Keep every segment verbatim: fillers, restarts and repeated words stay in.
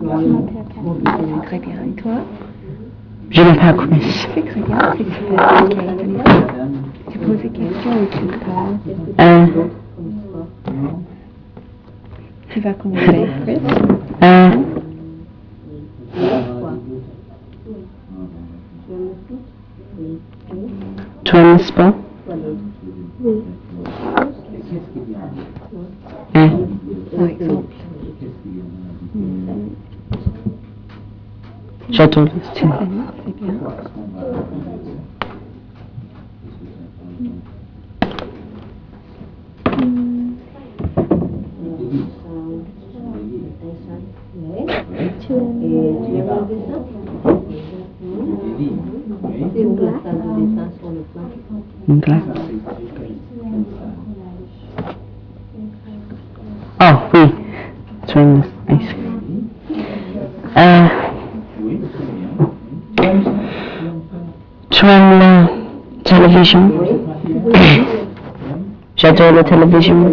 Très bien. Et toi? Je m'appelle Chris. C'est très bien. Félicitations. Tu poses des questions ou tu parles? Euh, Tu vas commencer, Chris? euh, tu aimes le sport? Oui. Hein? Par exemple. J'adore le style. C'est bien. Tu aimes le dessin? Une glace? Une glace. Oh oui, tu aimes le ice cream. Euh, tu aimes la télévision? J'adore la télévision.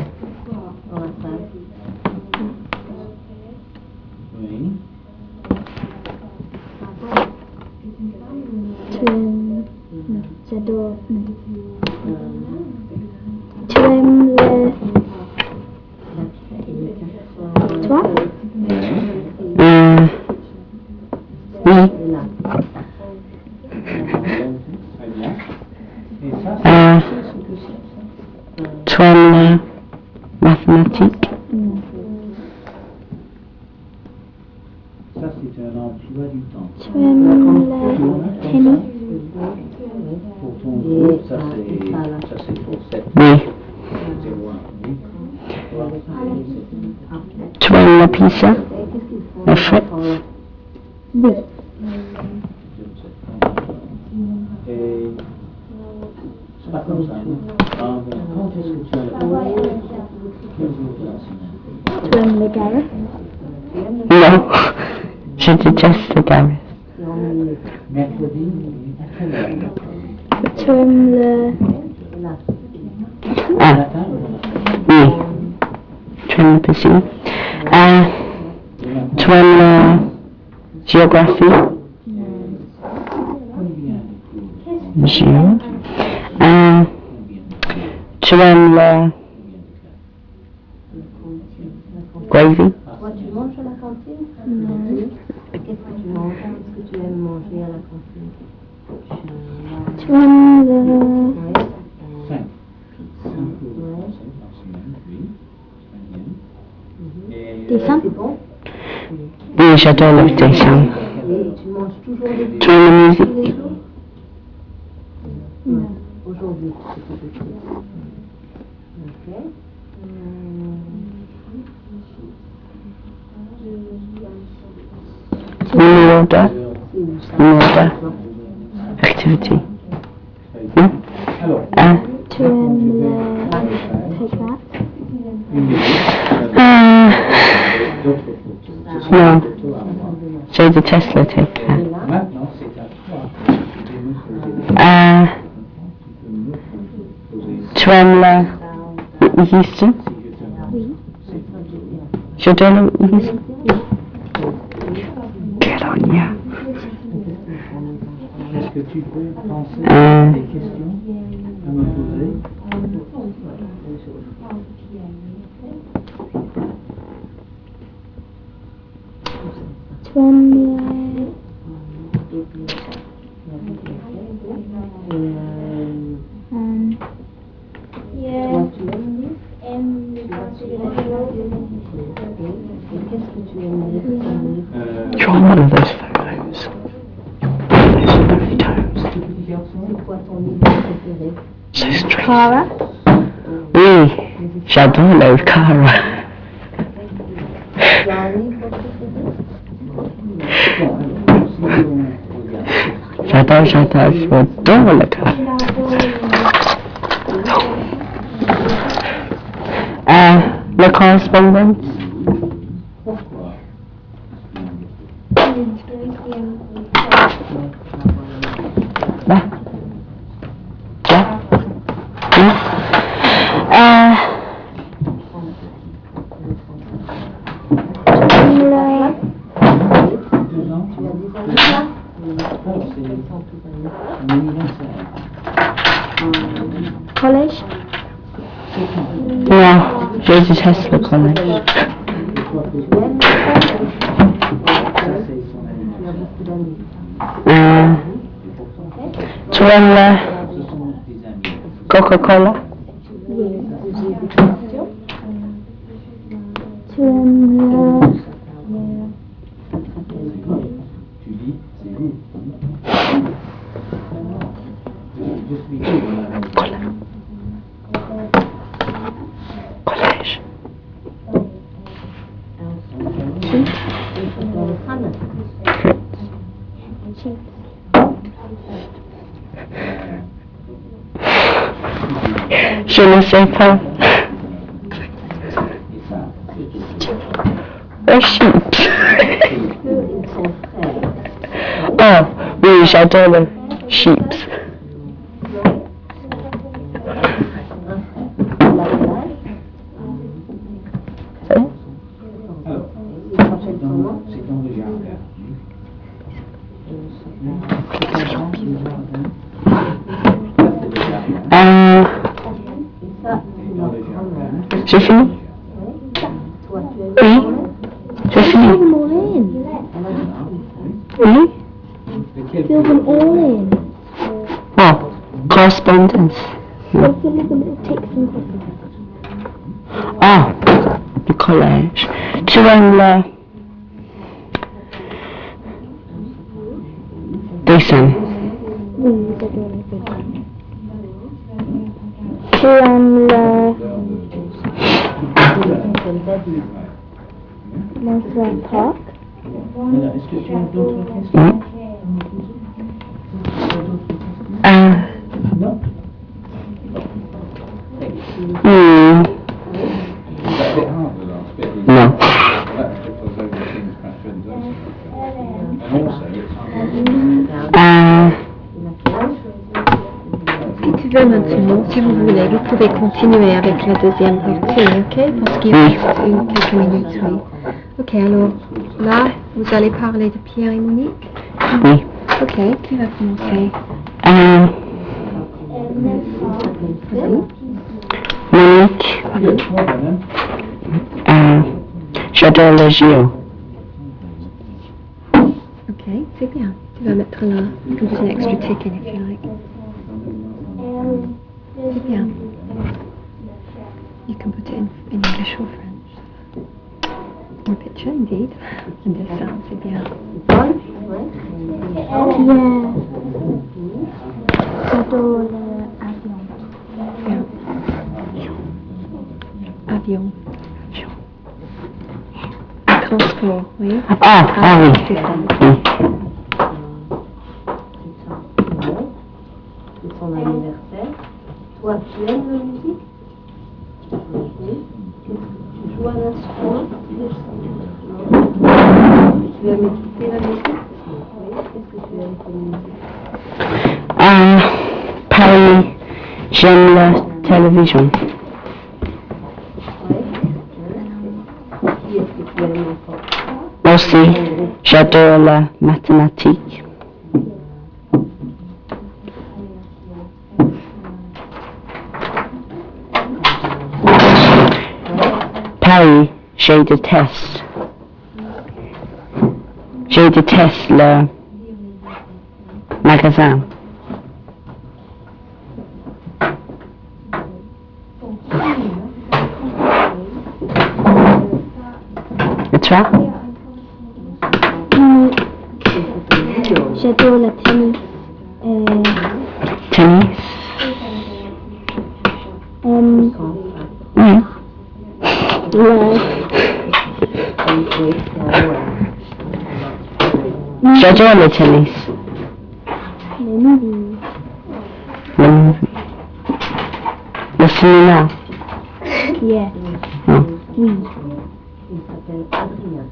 Tu aimes... Non, j'adore... Non. Tu aimes le... Toi? Euh, oui. Euh, tu aimes la mathématique? Non. Ça, c'est un emploi du temps. Tu aimes le tennis? Pour ton groupe, ça c'est ça c'est pour sept Oui. zéro un. Tu aimes la pizza? La frites? Oui. Et c'est pas comme ça. Quand est-ce que tu as le quel jour de la semaine? Tu aimes le Gareth? Non. Je déteste le Gareth. Mercredi, à quelle heure? Tu aimes le... Ah, Matin ou oui. Tu aimes la piscine? Ah, tu aimes la géographie? Géo. Ah, tu aimes la gravy? Toi, tu manges à la cantine? Non. Qu'est-ce que tu manges? Qu'est-ce que tu aimes manger à la cantine? Tu aimes le... cinq. Ouais. Dessin? C'est bon? Oui, j'adore le dessin. Et tu manges toujours des Tu aimes la tous musique? les jours? Non. Aujourd'hui, c'est tout de suite. Ok. Numéro deux. Numéro deux. Activité. Non? Ah. Tu aimes le... Take that? Ah. Non. Je déteste le take that. Maintenant, c'est à toi. Ah. Tu aimes la Easter? Oui. J'adore le Easter. Calonia. Est-ce que tu peux penser Euh. à des questions à me poser? Tu aimes le... Um, Toi, tu aimes lire? Et qu'est-ce que tu aimes lire? Euh, Draw one of those photos. Those photos. petit garçon? C'est quoi ton livre préféré? So straight. Cara? Oui, j'adore le Cara. Tu as un livre préféré? J'adore, j'adore, j'adore le Cara. Ah, la correspondance. Pourquoi? Là. Là. Oui. Ah. Tu aimes le... Alors, c'est un anniversaire. College. Non, je déteste le collège. Ça, c'est son anniversaire. Euh, tu aimes le Ce sont des amis. Coca-Cola? Tu aimes le... Tu dis, c'est vous. Je suis Collège. Je ne sais pas. Un chips. Oh, oui, j'adore le chips. Alors, c'est dans, c'est dans le jardin. Euh, C'est dans le jardin. j'ai fini? Oui, j'ai fini. Fill them all in. Oui. Lequel Fill them all in. Oh, correspondence. So fill in the little ticks and crosses. Ah, le collège. Tu aimes le dessin? Oui, j'adore les dessins. Tu aimes le... Monterey Park. Alors, est-ce que tu as d'autres questions? Oui. Euh, Non? hmm, non. Euh, Si tu veux maintenant, si vous voulez, vous pouvez continuer avec la deuxième partie, ok? Parce qu'il Oui. reste une, quelques minutes, oui. Ok, alors là, vous allez parler de Pierre et Monique. oui. Ok, qui va commencer? Euh, Vas-y. Monique, Good. Well done, then. euh, j'adore le géo. Ok, c'est bien. Tu vas mettre là. You can put an extra tick in if you like. C'est bien. You can put it in, in English or French. Or a picture, indeed. Un dessin, c'est bien. Pierre. J'adore l'avion. Bien. Avion. Transport, oui. Ah, ah oui. C'est ça. Oui. C'est son anniversaire. Toi, tu aimes la musique? Oui. Qu'est-ce que tu joues à l'instrument? Tu aimes écouter la musique? Oui. Qu'est-ce que tu aimes comme musique? Euh, Paris, j'aime la télévision. Oui. Qui est-ce que tu aimes encore? Aussi, j'adore la mathématique. Paris, je déteste. Je déteste le magasin. Et toi? Hmm, J'adore le tennis. Euh, Tennis? euh, Oui. le... J'adore le tennis. Les movies. Le, le cinéma. Yes. Non. Oui. Il s'appelle Adrien.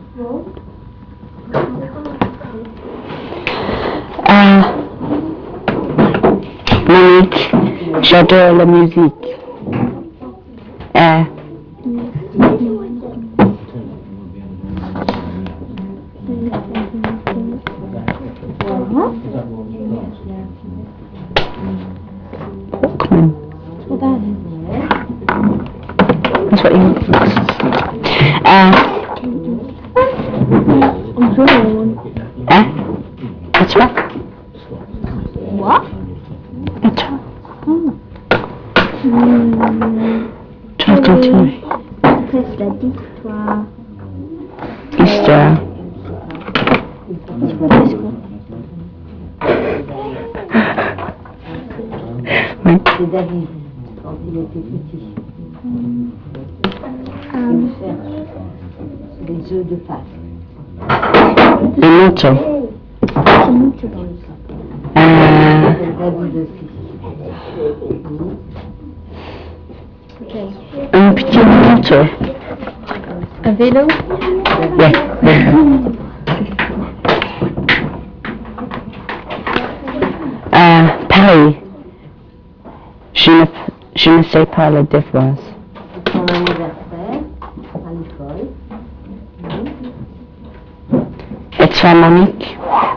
Ah, Monique, j'adore la musique. Euh, Walkman. What that is? That's what you want. Uh, I'm drawing. eh? What's what? What? What's what? Hmm. Talking to me. Qu'est-ce la d'histoire? Easter. C'est quoi qu'est-ce que? Oui. C'est David, quand il était petit. Um, Il cherche des œufs de Pâques. Un motto. c'est mon tour. Euh, C'est David aussi. Okay. un petit motto. Un vélo? Yeah. Euh, Paris. Je ne, je ne sais pas le devoir. C'est son anniversaire à l'école. Et toi, Monique?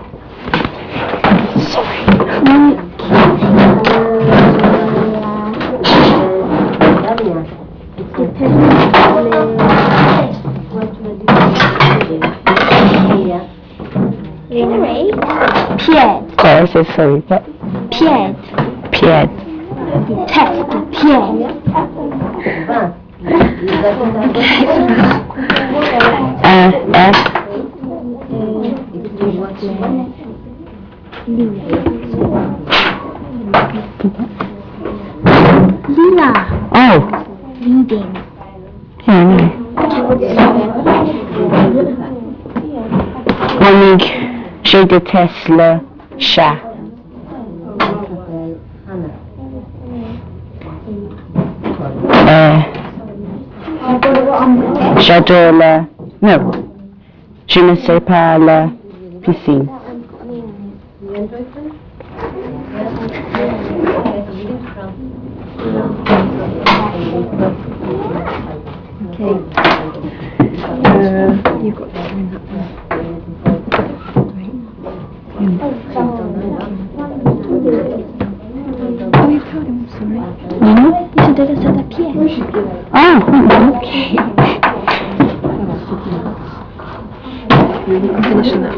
Damien. C'est tellement Toi, tu m'as dit que Henry? Pied. Quoi, c'est sorry. What? Pied. Pierre. Test. Pied. vingt. Les habitants. Un F. Et tu les vois souvent. Lila. Oh. Reading. Yeah, no. Monique, je déteste le chat. Elle s'appelle Hannah. Euh, j'adore le... Non. Je ne sais pas la piscine. You enjoy French? Okay. Uh, you've got to sign that one. Oh, you've told him, sorry. Mhm. You should do this at the pied. Ah, Okay. Finish on that.